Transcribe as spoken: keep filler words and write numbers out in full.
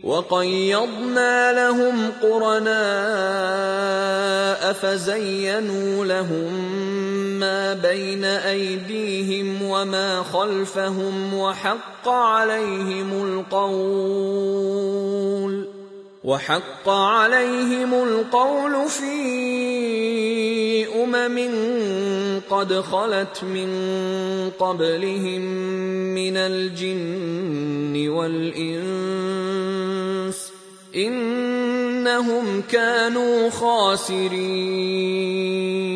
وَقَيَّضْنَا لَهُمْ قُرَنَاءَ فَزَيَّنُوا لَهُم مَّا بَيْنَ أَيْدِيهِمْ وَمَا خَلْفَهُمْ وَحَقَّ عَلَيْهِمُ الْقَوْلُ وَحَقَّ عَلَيْهِمُ الْقَوْلُ فِي أُمَمٍ قَدْ خَلَتْ مِن قَبْلِهِم مِّنَ الْجِنِّ وَالْإِنسِ ۖ إِنَّهُمْ كَانُوا خَاسِرِينَ